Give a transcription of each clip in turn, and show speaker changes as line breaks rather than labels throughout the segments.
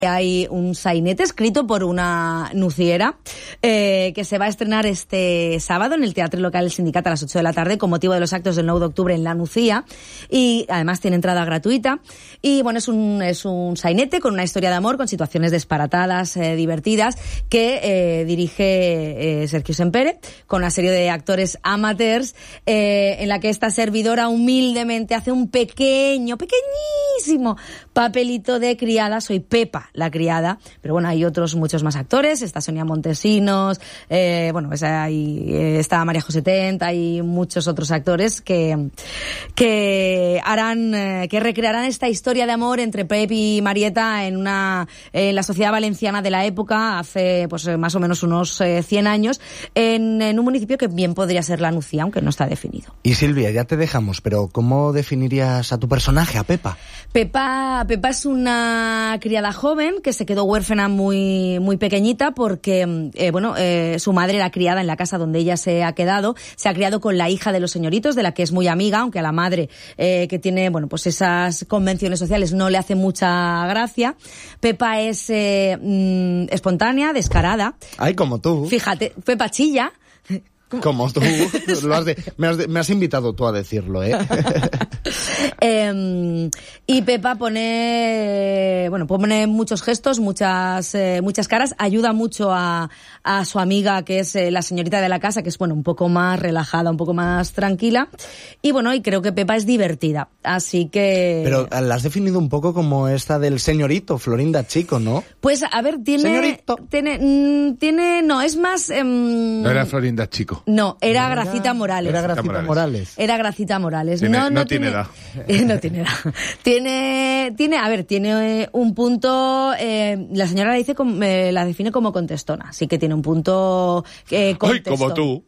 Hay un sainete escrito por una nuciera que se va a estrenar este sábado en el Teatre Local del Sindicat a las 8 de la tarde con motivo de los actos del 9 de octubre en La Nucía, y además tiene entrada gratuita. Y bueno, es un sainete con una historia de amor, con situaciones disparatadas, divertidas, que dirige Sergio Sempere, con una serie de actores amateurs, en la que esta servidora humildemente hace un pequeñísimo papelito de criada. Soy Pepa, la criada, pero bueno, hay muchos más actores. Está Sonia Montesinos, está María José Tent, hay muchos otros actores que recrearán esta historia de amor entre Pep y Marieta en la sociedad valenciana de la época, hace pues más o menos unos 100 años, en un municipio que bien podría ser La Nucía, aunque no está definido.
Y Silvia, ya te dejamos, pero ¿cómo definirías a tu personaje, a Pepa?
Pepa es una criada joven que se quedó huérfana muy pequeñita porque su madre era criada en la casa donde ella se ha criado con la hija de los señoritos, de la que es muy amiga, aunque a la madre, que tiene pues esas convenciones sociales, no le hace mucha gracia. Pepa es espontánea, descarada.
Ay, como tú.
Fíjate, Pepa chilla.
Como tú, me has invitado tú a decirlo, ¿eh?
Y Pepa pone muchos gestos, muchas caras, ayuda mucho a su amiga, que es la señorita de la casa, que es un poco más relajada, un poco más tranquila, y creo que Pepa es divertida, así que...
Pero la has definido un poco como esta del señorito, Florinda Chico, ¿no?
Pues, a ver,
Señorito.
No, es más...
No era Florinda Chico.
No, era Gracita Morales.
Era Gracita Morales.
Era Gracita Morales.
No tiene edad.
No tiene edad. Tiene un punto, la señora la define como contestona, así que tiene un punto contestón.
¡Ay, como tú!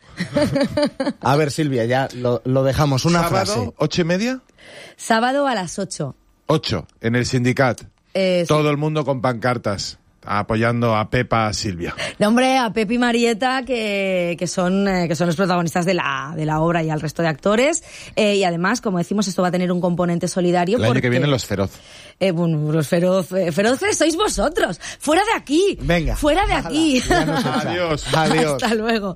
A ver, Silvia, ya lo dejamos. Una
¿Sábado,
frase.
8:30?
Sábado a las 8.
8, en el Sindicat.
Sí.
Todo el mundo con pancartas, apoyando a Pepa, Silvia.
No, hombre, a Pepe y Marieta, que son los protagonistas de la obra, y al resto de actores. Y además, como decimos, esto va a tener un componente solidario.
El año que viene los Feroz.
Los feroces sois vosotros. ¡Fuera de aquí!
Venga.
¡Fuera de aquí!
Adiós.
Hasta luego.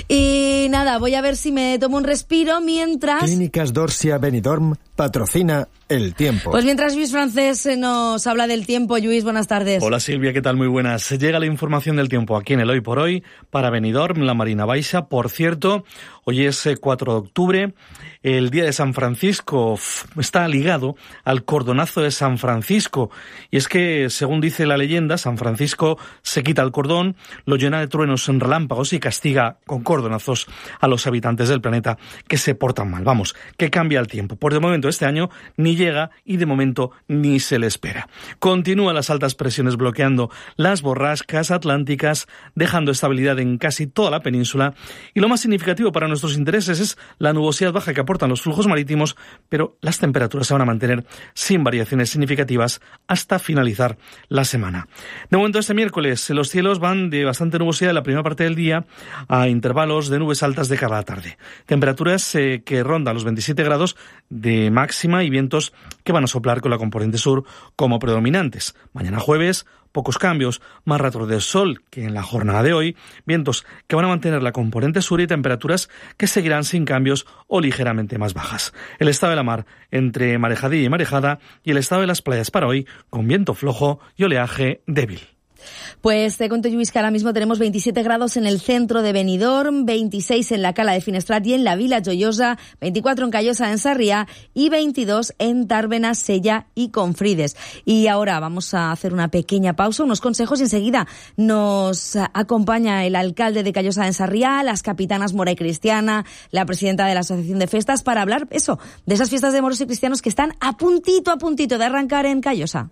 Y nada, voy a ver si me tomo un respiro mientras...
Clínicas Dorsia Benidorm patrocina el tiempo.
Pues mientras Lluís Francés nos habla del tiempo. Lluís, buenas tardes.
Hola Silvia, ¿qué tal? Muy buenas. Llega la información del tiempo aquí en el Hoy por Hoy para Benidorm, la Marina Baixa. Por cierto, hoy es 4 de octubre. El día de San Francisco está ligado al cordonazo de San Francisco. Y es que, según dice la leyenda, San Francisco se quita el cordón, lo llena de truenos en relámpagos y castiga con cordonazos a los habitantes del planeta que se portan mal. Vamos, que cambia el tiempo. Por de momento este año ni llega y de momento ni se le espera. Continúan las altas presiones bloqueando las borrascas atlánticas, dejando estabilidad en casi toda la península. Y lo más significativo para nuestros intereses es la nubosidad baja que aportan los flujos marítimos, pero las temperaturas se van a mantener sin variaciones significativas hasta finalizar la semana. De momento, este miércoles los cielos van de bastante nubosidad en la primera parte del día a intervalos de nubes altas de cara a la tarde. Temperaturas que rondan los 27 grados de máxima y vientos que van a soplar con la componente sur como predominantes. Mañana jueves, pocos cambios, más ratos de sol que en la jornada de hoy, vientos que van a mantener la componente sur y temperaturas que seguirán sin cambios o ligeramente más bajas. El estado de la mar entre marejadilla y marejada, y el estado de las playas para hoy con viento flojo y oleaje débil.
Pues te cuento, Lluís, que ahora mismo tenemos 27 grados en el centro de Benidorm, 26 en la Cala de Finestrat y en la Vila Joiosa, 24 en Callosa, en Sarriá, y 22 en Tàrbena, Sella y Confrides. Y ahora vamos a hacer una pequeña pausa, unos consejos, y enseguida nos acompaña el alcalde de Callosa, en Sarriá, las capitanas Mora y Cristiana, la presidenta de la Asociación de Festas, para hablar de esas fiestas de moros y cristianos que están a puntito de arrancar en Callosa.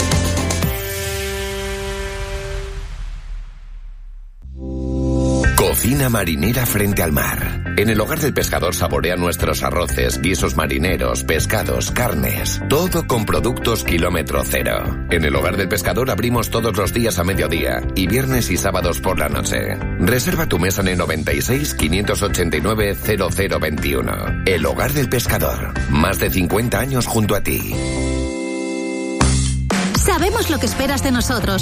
Cocina marinera frente al mar. En el Hogar del Pescador saborea nuestros arroces, guisos marineros, pescados, carnes. Todo con productos kilómetro cero. En el Hogar del Pescador abrimos todos los días a mediodía y viernes y sábados por la noche. Reserva tu mesa en el 96 589 0021. El Hogar del Pescador. Más de 50 años junto a ti.
Sabemos lo que esperas de nosotros.